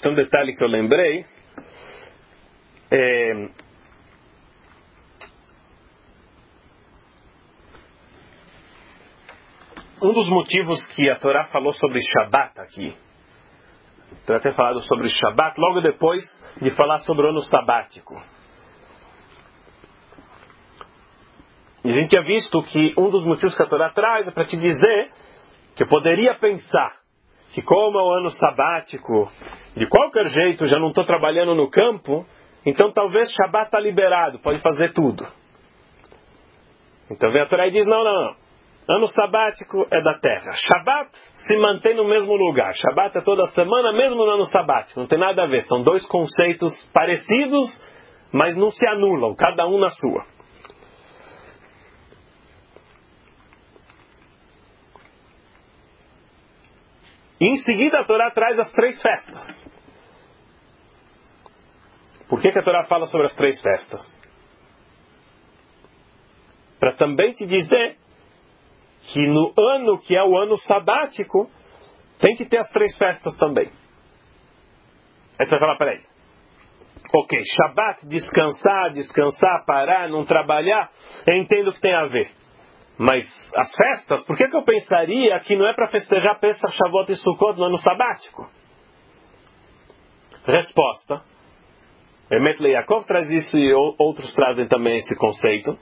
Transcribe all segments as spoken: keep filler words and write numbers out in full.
tem um detalhe que eu lembrei. É, um dos motivos que a Torá falou sobre Shabat aqui, a Torá tem falado sobre Shabat logo depois de falar sobre o ano sabático. E a gente tinha visto que um dos motivos que a Torá traz é para te dizer que eu poderia pensar que como é o ano sabático, de qualquer jeito já não estou trabalhando no campo, então talvez Shabat está liberado, pode fazer tudo. Então vem a Torá e diz, não, não, não. Ano sabático é da terra. Shabat se mantém no mesmo lugar. Shabat é toda semana, mesmo no ano sabático. Não tem nada a ver. São dois conceitos parecidos, mas não se anulam, cada um na sua. E em seguida a Torá traz as três festas. Por que que a Torá fala sobre as três festas? Para também te dizer que no ano que é o ano sabático, tem que ter as três festas também. Aí você vai falar, peraí. Ok, Shabat, descansar, descansar, parar, não trabalhar, eu entendo que tem a ver. Mas as festas, por que que eu pensaria que não é para festejar Pesach, Shavuot e Sukkot no ano sabático? Resposta. Emet Yaakov traz isso e outros trazem também esse conceito.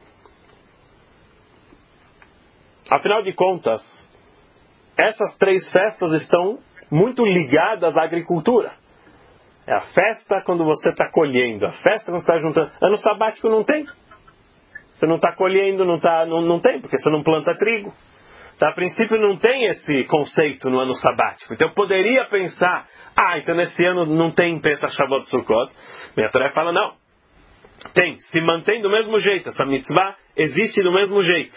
Afinal de contas, essas três festas estão muito ligadas à agricultura. É a festa quando você está colhendo, a festa quando você está juntando. Ano sabático não tem. Você não está colhendo, não, tá, não, não tem, porque você não planta trigo. Então, a princípio não tem esse conceito no ano sabático. Então eu poderia pensar, ah, então nesse ano não tem Pesach, Shavuot, Sukkot. Minha Torá fala, não. Tem, se mantém do mesmo jeito. Essa mitzvah existe do mesmo jeito.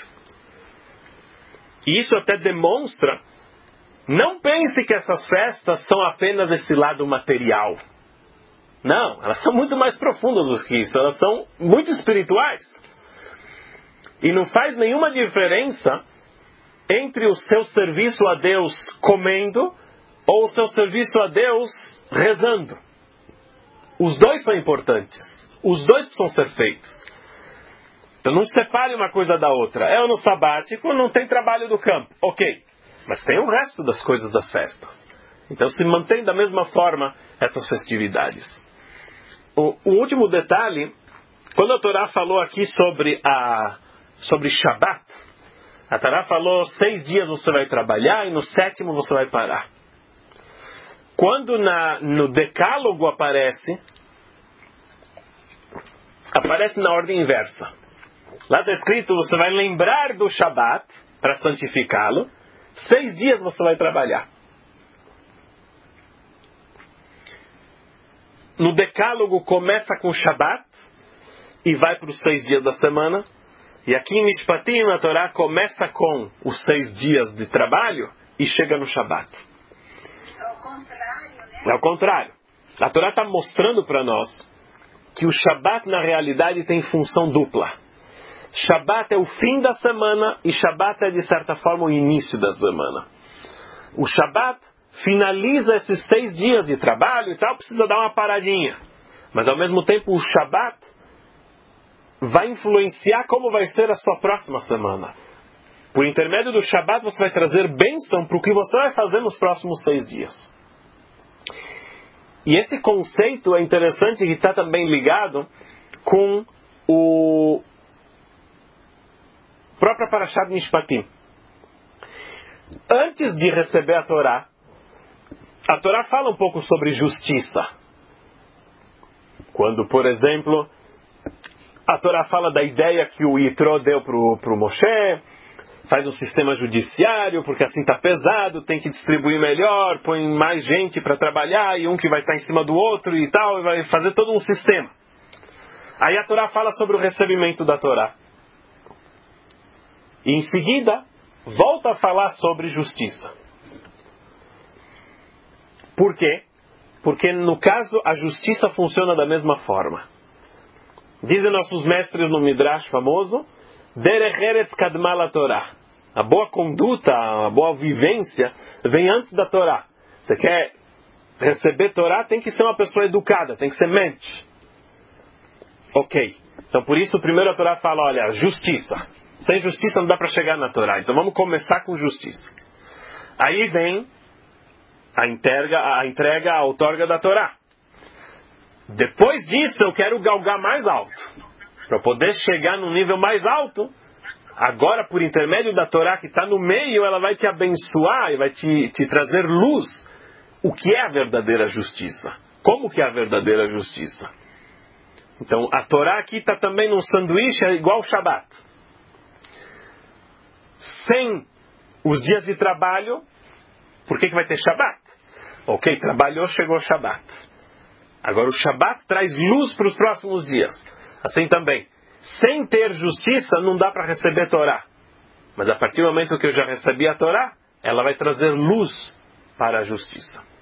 E isso até demonstra, não pense que essas festas são apenas esse lado material. Não, elas são muito mais profundas do que isso. Elas são muito espirituais. E não faz nenhuma diferença entre o seu serviço a Deus comendo ou o seu serviço a Deus rezando. Os dois são importantes. Os dois precisam ser feitos. Então não separe uma coisa da outra. É ano sabático, não tem trabalho do campo. Ok. Mas tem o resto das coisas das festas. Então se mantém da mesma forma essas festividades. O, o último detalhe, quando a Torá falou aqui sobre a sobre Shabat, a Torá falou seis dias você vai trabalhar e no sétimo você vai parar. Quando na, no decálogo aparece, aparece na ordem inversa. Lá está escrito, você vai lembrar do Shabat para santificá-lo, seis dias você vai trabalhar. No decálogo começa com Shabat e vai para os seis dias da semana. E aqui em Mishpatim, a Torá começa com os seis dias de trabalho e chega no Shabat. É o contrário, né? É o contrário. A Torá está mostrando para nós que o Shabat, na realidade, tem função dupla. Shabat é o fim da semana e Shabat é, de certa forma, o início da semana. O Shabat finaliza esses seis dias de trabalho e tal, precisa dar uma paradinha. Mas, ao mesmo tempo, o Shabat vai influenciar como vai ser a sua próxima semana. Por intermédio do Shabat, você vai trazer bênção para o que você vai fazer nos próximos seis dias. E esse conceito é interessante que está também ligado com o próprio Parashat Mishpatim. Antes de receber a Torá, a Torá fala um pouco sobre justiça. Quando, por exemplo, a Torá fala da ideia que o Yitro deu para o Moshe, faz um sistema judiciário, porque assim está pesado, tem que distribuir melhor, põe mais gente para trabalhar, e um que vai estar em cima do outro e tal, e vai fazer todo um sistema. Aí a Torá fala sobre o recebimento da Torá. E em seguida, volta a falar sobre justiça. Por quê? Porque no caso, a justiça funciona da mesma forma. Dizem nossos mestres no Midrash famoso, Derech Eretz Kadma la Torá. A boa conduta, a boa vivência vem antes da Torá. Você quer receber Torá tem que ser uma pessoa educada, tem que ser mente. Ok. Então por isso primeiro a Torá fala, olha, justiça. Sem justiça não dá para chegar na Torá. Então vamos começar com justiça. Aí vem a entrega, a entrega, a outorga da Torá. Depois disso eu quero galgar mais alto. Para poder chegar num nível mais alto, agora por intermédio da Torá que está no meio, ela vai te abençoar e vai te, te trazer luz. O que é a verdadeira justiça? Como que é a verdadeira justiça? Então a Torá aqui está também num sanduíche igual o Shabat. Sem os dias de trabalho, por que, que vai ter Shabat? Ok, trabalhou, chegou o Shabat. Agora o Shabat traz luz para os próximos dias. Assim também, sem ter justiça não dá para receber Torá. Mas a partir do momento que eu já recebi a Torá, ela vai trazer luz para a justiça.